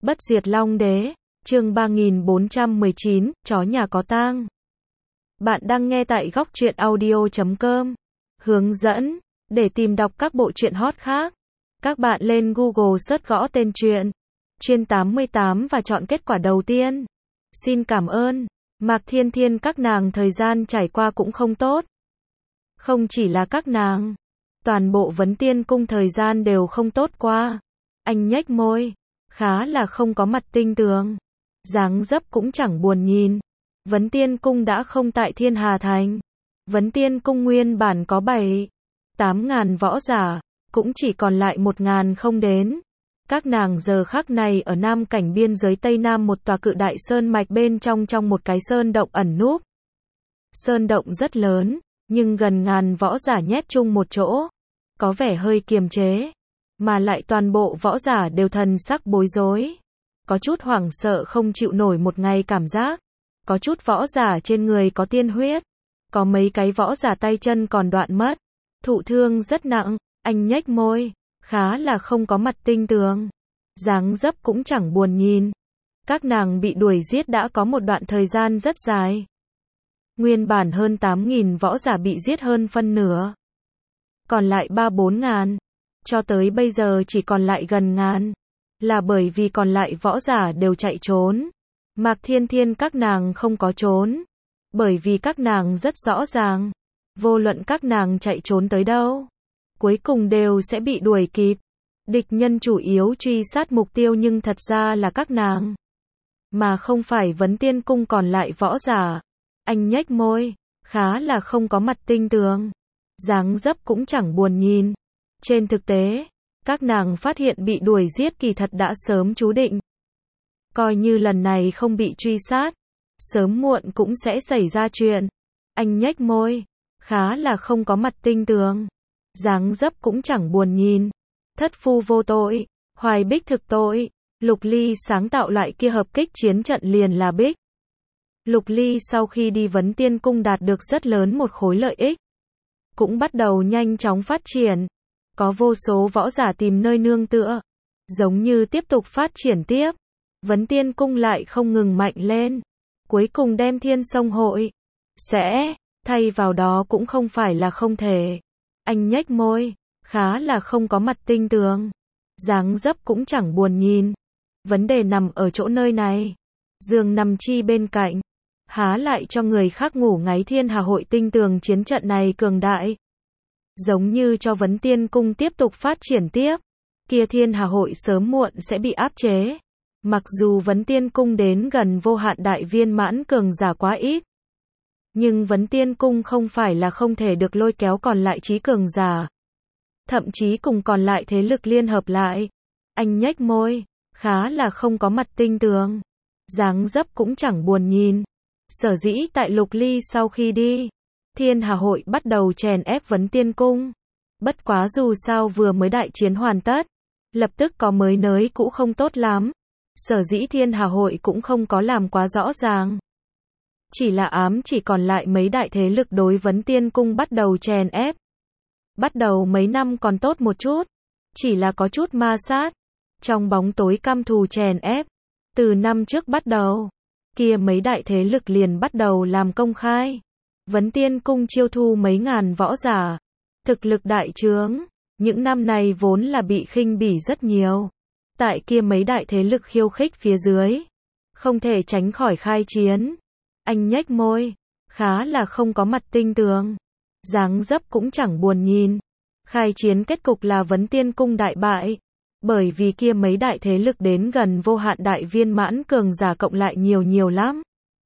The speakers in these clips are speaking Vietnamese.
Bất diệt Long Đế, chương 3419, chó nhà có tang. Bạn đang nghe tại góc truyện audio.com. Hướng dẫn, để tìm đọc các bộ truyện hot khác, các bạn lên Google search gõ tên truyện Chuyên 88 và chọn kết quả đầu tiên. Xin cảm ơn. Mạc Thiên Thiên các nàng thời gian trải qua cũng không tốt. Không chỉ là các nàng, toàn bộ Vấn Tiên Cung thời gian đều không tốt qua. Anh nhếch môi, khá là không có mặt tinh tường, dáng dấp cũng chẳng buồn nhìn. Vấn Tiên Cung đã không tại Thiên Hà Thành. Vấn Tiên Cung nguyên bản có 7-8 ngàn võ giả, cũng chỉ còn lại 1 ngàn không đến. Các nàng giờ khắc này ở Nam cảnh biên giới Tây Nam một tòa cự đại sơn mạch bên trong một cái sơn động ẩn núp. Sơn động rất lớn, nhưng gần ngàn võ giả nhét chung một chỗ, có vẻ hơi kiềm chế, mà lại toàn bộ võ giả đều thần sắc bối rối, có chút hoảng sợ không chịu nổi một ngày cảm giác, có chút võ giả trên người có tiên huyết, có mấy cái võ giả tay chân còn đoạn mất, thụ thương rất nặng. Anh nhếch môi, khá là không có mặt tinh tường, dáng dấp cũng chẳng buồn nhìn. Các nàng bị đuổi giết đã có một đoạn thời gian rất dài. Nguyên bản hơn 8.000 võ giả bị giết hơn phân nửa, còn lại 3-4 ngàn, cho tới bây giờ chỉ còn lại gần ngàn, là bởi vì còn lại võ giả đều chạy trốn. Mạc Thiên Thiên các nàng không có trốn, bởi vì các nàng rất rõ ràng, vô luận các nàng chạy trốn tới đâu, cuối cùng đều sẽ bị đuổi kịp. Địch nhân chủ yếu truy sát mục tiêu nhưng thật ra là các nàng, mà không phải Vấn Tiên Cung còn lại võ giả. Anh nhếch môi, khá là không có mặt tinh tường, dáng dấp cũng chẳng buồn nhìn. Trên thực tế, các nàng phát hiện bị đuổi giết kỳ thật đã sớm chú định. Coi như lần này không bị truy sát, sớm muộn cũng sẽ xảy ra chuyện. Anh nhếch môi, khá là không có mặt tinh tường, dáng dấp cũng chẳng buồn nhìn. Thất phu vô tội, Hoài Bích thực tội. Lục Ly sáng tạo lại kia hợp kích chiến trận liền là Bích. Lục Ly sau khi đi Vấn Tiên Cung đạt được rất lớn một khối lợi ích, cũng bắt đầu nhanh chóng phát triển. Có vô số võ giả tìm nơi nương tựa, giống như tiếp tục phát triển tiếp. Vấn Tiên Cung lại không ngừng mạnh lên, cuối cùng đem Thiên Sông Hội sẽ thay vào đó cũng không phải là không thể. Anh nhếch môi, khá là không có mặt tinh tường, dáng dấp cũng chẳng buồn nhìn. Vấn đề nằm ở chỗ nơi này, giường nằm chi bên cạnh, há lại cho người khác ngủ ngáy. Thiên Hà Hội tinh tường chiến trận này cường đại, giống như cho Vấn Tiên Cung tiếp tục phát triển tiếp, kia Thiên Hà Hội sớm muộn sẽ bị áp chế. Mặc dù Vấn Tiên Cung đến gần vô hạn đại viên mãn cường giả quá ít, nhưng Vấn Tiên Cung không phải là không thể được lôi kéo còn lại trí cường giả, thậm chí cùng còn lại thế lực liên hợp lại. Anh nhếch môi, khá là không có mặt tinh tường, dáng dấp cũng chẳng buồn nhìn. Sở dĩ tại Lục Ly sau khi đi, Thiên Hà Hội bắt đầu chèn ép Vấn Tiên Cung. Bất quá dù sao vừa mới đại chiến hoàn tất, lập tức có mới nới cũ không tốt lắm. Sở dĩ Thiên Hà Hội cũng không có làm quá rõ ràng, chỉ là chỉ còn lại mấy đại thế lực đối Vấn Tiên Cung bắt đầu chèn ép. Bắt đầu mấy năm còn tốt một chút, chỉ là có chút ma sát, trong bóng tối căm thù chèn ép. Từ năm trước bắt đầu, kia mấy đại thế lực liền bắt đầu làm công khai. Vấn Tiên Cung chiêu thu mấy ngàn võ giả, thực lực đại trướng. Những năm này vốn là bị khinh bỉ rất nhiều, tại kia mấy đại thế lực khiêu khích phía dưới, không thể tránh khỏi khai chiến. Anh nhếch môi, khá là không có mặt tinh tường, dáng dấp cũng chẳng buồn nhìn. Khai chiến kết cục là Vấn Tiên Cung đại bại, bởi vì kia mấy đại thế lực đến gần vô hạn đại viên mãn cường giả cộng lại nhiều lắm.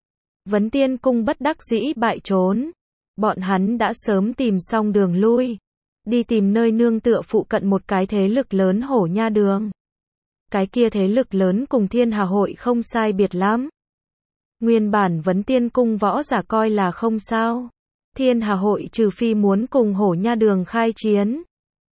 Vấn Tiên Cung bất đắc dĩ bại trốn, bọn hắn đã sớm tìm xong đường lui, đi tìm nơi nương tựa phụ cận một cái thế lực lớn Hổ Nha Đường. Cái kia thế lực lớn cùng Thiên Hà Hội không sai biệt lắm. Nguyên bản Vấn Tiên Cung võ giả coi là không sao, Thiên Hà Hội trừ phi muốn cùng Hổ Nha Đường khai chiến,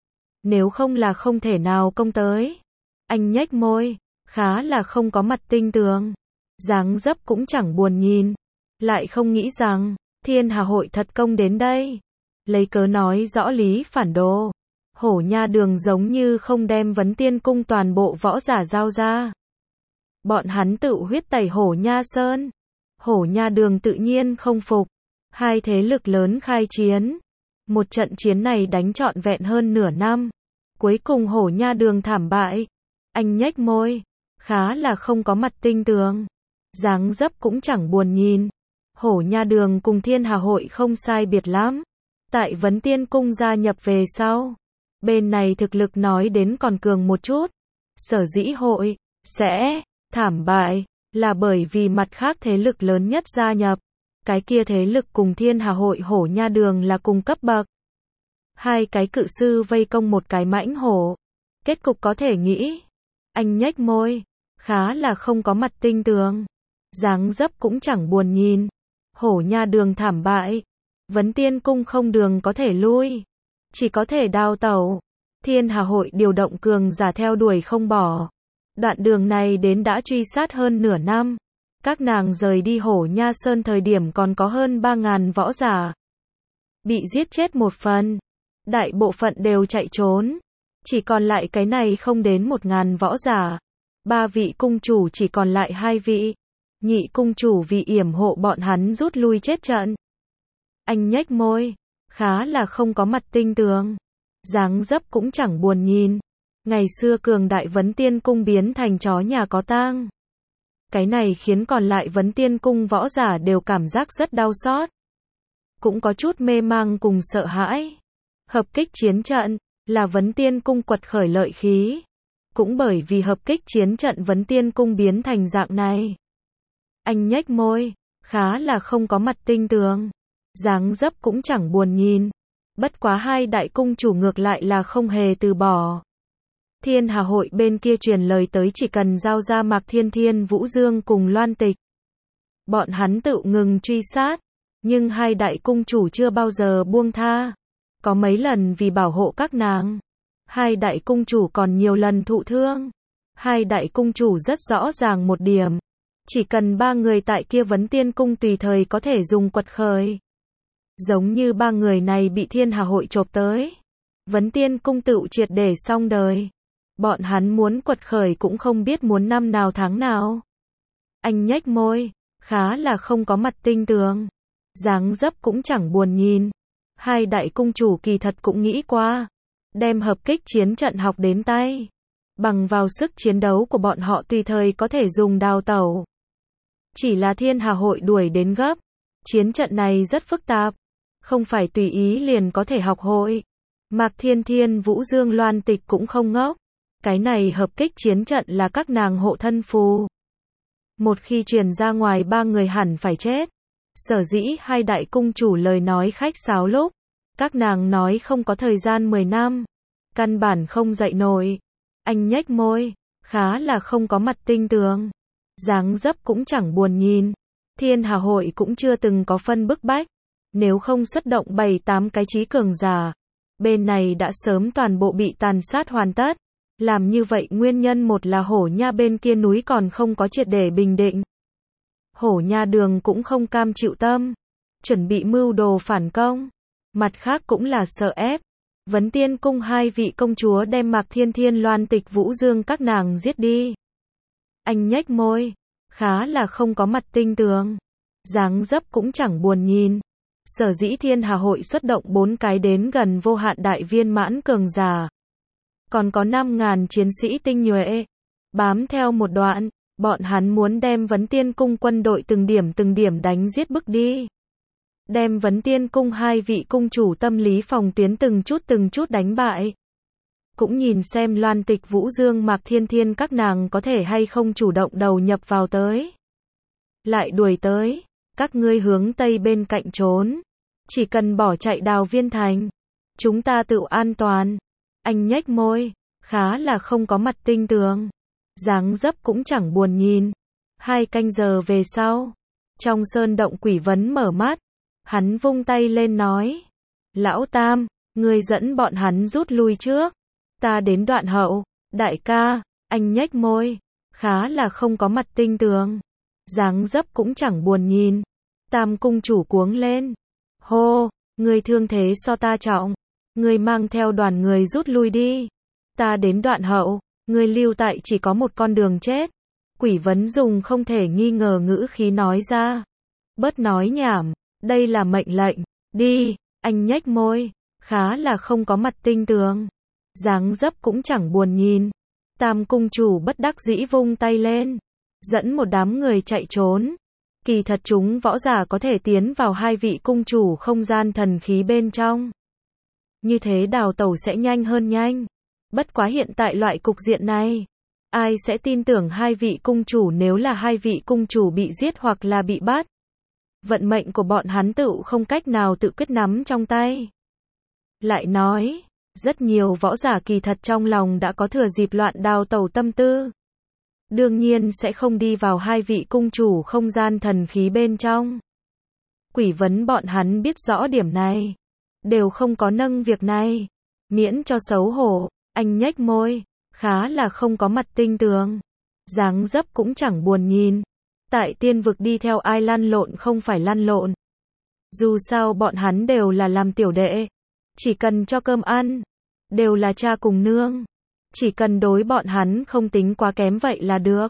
nếu không là không thể nào công tới. Anh nhếch môi, khá là không có mặt tinh tường, dáng dấp cũng chẳng buồn nhìn. Lại không nghĩ rằng Thiên Hà Hội thật công đến đây, lấy cớ nói rõ lý phản đồ. Hổ Nha Đường giống như không đem Vấn Tiên Cung toàn bộ võ giả giao ra. bọn hắn tự huyết tẩy Hổ Nha Sơn. Hổ Nha Đường tự nhiên không phục. Hai thế lực lớn khai chiến. Một trận chiến này đánh trọn vẹn hơn nửa năm. Cuối cùng Hổ Nha Đường thảm bại. Anh nhếch môi, khá là không có mặt tinh tường. Dáng dấp cũng chẳng buồn nhìn. Hổ Nha Đường cùng Thiên Hà Hội không sai biệt lắm. Tại Vấn Tiên Cung gia nhập về sau, bên này thực lực nói đến còn cường một chút. Sở dĩ hội sẽ thảm bại là bởi vì mặt khác thế lực lớn nhất gia nhập. Cái kia thế lực cùng Thiên Hà Hội Hổ Nha Đường là cùng cấp bậc. Hai cái cự sư vây công một cái mãnh hổ. Kết cục có thể nghĩ. Anh nhếch môi, khá là không có mặt tinh tường. Dáng dấp cũng chẳng buồn nhìn. Hổ Nha Đường thảm bại. Vấn Tiên Cung không đường có thể lui. Chỉ có thể đào tẩu. Thiên Hà Hội điều động cường giả theo đuổi không bỏ. Đoạn đường này đến đã truy sát hơn nửa năm. Các nàng rời đi Hổ Nha Sơn thời điểm còn có hơn 3.000 võ giả. Bị giết chết một phần. Đại bộ phận đều chạy trốn. Chỉ còn lại cái này không đến 1.000 võ giả. 3 vị cung chủ chỉ còn lại 2 vị. Nhị cung chủ vì yểm hộ bọn hắn rút lui chết trận. Anh nhếch môi, khá là không có mặt tinh tường. Dáng dấp cũng chẳng buồn nhìn. Ngày xưa cường đại Vấn Tiên Cung biến thành chó nhà có tang. Cái này khiến còn lại Vấn Tiên Cung võ giả đều cảm giác rất đau xót. Cũng có chút mê mang cùng sợ hãi. Hợp kích chiến trận là Vấn Tiên Cung quật khởi lợi khí. Cũng bởi vì hợp kích chiến trận Vấn Tiên Cung biến thành dạng này. Anh nhếch môi, khá là không có mặt tinh tường. Dáng dấp cũng chẳng buồn nhìn. Bất quá hai đại cung chủ ngược lại là không hề từ bỏ. Thiên Hà Hội bên kia truyền lời tới chỉ cần giao ra Mạc Thiên Thiên Vũ Dương cùng Loan Tịch. Bọn hắn tự ngừng truy sát. Nhưng hai đại cung chủ chưa bao giờ buông tha. Có mấy lần vì bảo hộ các nàng. Hai đại cung chủ còn nhiều lần thụ thương. Hai đại cung chủ rất rõ ràng một điểm. Chỉ cần 3 người tại kia Vấn Tiên Cung tùy thời có thể dùng quật khởi. Giống như 3 người này bị Thiên Hà Hội chộp tới. Vấn Tiên Cung tựu triệt để xong đời. Bọn hắn muốn quật khởi cũng không biết muốn năm nào tháng nào. Anh nhếch môi, khá là không có mặt tinh tường. Dáng dấp cũng chẳng buồn nhìn. Hai đại cung chủ kỳ thật cũng nghĩ qua. Đem hợp kích chiến trận học đến tay. Bằng vào sức chiến đấu của bọn họ tùy thời có thể dùng đào tẩu. Chỉ là Thiên Hà Hội đuổi đến gấp. Chiến trận này rất phức tạp. Không phải tùy ý liền có thể học hội. Mạc Thiên Thiên Vũ Dương Loan Tịch cũng không ngốc. Cái này hợp kích chiến trận là các nàng hộ thân phù. Một khi truyền ra ngoài 3 người hẳn phải chết. Sở dĩ hai đại cung chủ lời nói khách sáo lúc. Các nàng nói không có thời gian 10 năm. Căn bản không dậy nổi. Anh nhếch môi, khá là không có mặt tinh tường. Dáng dấp cũng chẳng buồn nhìn. Thiên Hà Hội cũng chưa từng có phân bức bách. Nếu không xuất động 7-8 cái trí cường giả. Bên này đã sớm toàn bộ bị tàn sát hoàn tất. Làm như vậy nguyên nhân một là Hổ Nha bên kia núi còn không có triệt để bình định. Hổ Nha Đường cũng không cam chịu tâm. Chuẩn bị mưu đồ phản công. Mặt khác cũng là sợ ép. Vấn Tiên Cung 2 vị công chúa đem Mạc Thiên Thiên Loan Tịch Vũ Dương các nàng giết đi. Anh nhếch môi, khá là không có mặt tinh tường. Dáng dấp cũng chẳng buồn nhìn. Sở dĩ Thiên Hà Hội xuất động 4 cái đến gần vô hạn đại viên mãn cường giả. Còn có 5.000 chiến sĩ tinh nhuệ. Bám theo một đoạn, bọn hắn muốn đem Vấn Tiên Cung quân đội từng điểm đánh giết bức đi. Đem Vấn Tiên Cung 2 vị cung chủ tâm lý phòng tuyến từng chút đánh bại. Cũng nhìn xem Loan Tịch Vũ Dương Mạc Thiên Thiên các nàng có thể hay không chủ động đầu nhập vào tới. Lại đuổi tới, các ngươi hướng tây bên cạnh trốn. Chỉ cần bỏ chạy Đào Viên Thành. Chúng ta tự an toàn. Anh nhếch môi, khá là không có mặt tinh tường. Dáng dấp cũng chẳng buồn nhìn. 2 canh giờ về sau. Trong sơn động Quỷ Vấn mở mắt. Hắn vung tay lên nói. Lão Tam, ngươi dẫn bọn hắn rút lui trước. Ta đến đoạn hậu. Đại ca, anh nhếch môi. Khá là không có mặt tinh tường. Dáng dấp cũng chẳng buồn nhìn. Tam cung chủ cuống lên. Hô, ngươi thương thế so ta trọng. Ngươi mang theo đoàn người rút lui đi. Ta đến đoạn hậu. Ngươi lưu tại chỉ có một con đường chết. Quỷ vấn dùng không thể nghi ngờ ngữ khí nói ra. Bớt nói nhảm, đây là mệnh lệnh, đi, anh nhếch môi, khá là không có mặt tinh tường. Dáng dấp cũng chẳng buồn nhìn. Tam cung chủ bất đắc dĩ vung tay lên, dẫn một đám người chạy trốn. Kỳ thật chúng võ giả có thể tiến vào hai vị cung chủ không gian thần khí bên trong. Như thế đào tẩu sẽ nhanh hơn nhanh. Bất quá hiện tại loại cục diện này, ai sẽ tin tưởng hai vị cung chủ nếu là hai vị cung chủ bị giết hoặc là bị bắt. Vận mệnh của bọn hắn tự không cách nào tự quyết nắm trong tay. Lại nói, rất nhiều võ giả kỳ thật trong lòng đã có thừa dịp loạn đào tẩu tâm tư. Đương nhiên sẽ không đi vào hai vị cung chủ không gian thần khí bên trong. Quỷ vấn bọn hắn biết rõ điểm này, đều không có nâng việc này, miễn cho xấu hổ. Anh nhếch môi, khá là không có mặt tinh tường. Dáng dấp cũng chẳng buồn nhìn. Tại tiên vực đi theo ai lăn lộn không phải lăn lộn. Dù sao bọn hắn đều là làm tiểu đệ, chỉ cần cho cơm ăn, đều là cha cùng nương. Chỉ cần đối bọn hắn không tính quá kém vậy là được.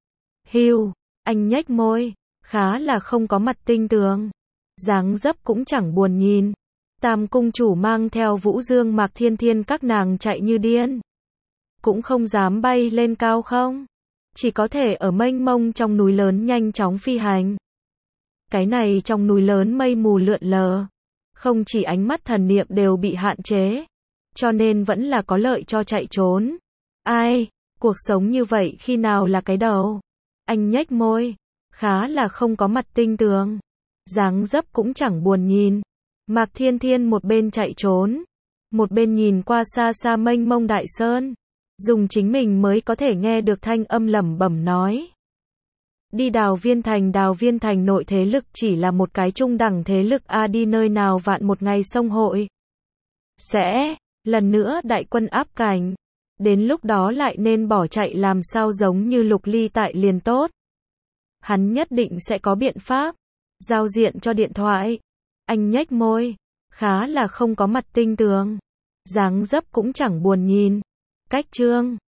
Hiu, anh nhếch môi, khá là không có mặt tinh tường. Dáng dấp cũng chẳng buồn nhìn. Tam cung chủ mang theo Vũ Dương Mạc Thiên Thiên các nàng chạy như điên. Cũng không dám bay lên cao không. Chỉ có thể ở mênh mông trong núi lớn nhanh chóng phi hành. Cái này trong núi lớn mây mù lượn lờ. Không chỉ ánh mắt thần niệm đều bị hạn chế. Cho nên vẫn là có lợi cho chạy trốn. Ai, cuộc sống như vậy khi nào là cái đầu? Anh nhếch môi, khá là không có mặt tinh tường. Dáng dấp cũng chẳng buồn nhìn. Mạc Thiên Thiên một bên chạy trốn, một bên nhìn qua xa xa mênh mông đại sơn, dùng chính mình mới có thể nghe được thanh âm lẩm bẩm nói. Đi Đào Viên Thành nội thế lực chỉ là một cái trung đẳng thế lực a, đi nơi nào vạn một ngày sông hội. Sẽ, lần nữa đại quân áp cảnh, đến lúc đó lại nên bỏ chạy làm sao giống như Lục Ly tại liền tốt. Hắn nhất định sẽ có biện pháp, giao diện cho điện thoại. Anh nhếch môi, khá là không có mặt tinh tường. Dáng dấp cũng chẳng buồn nhìn. Cách chương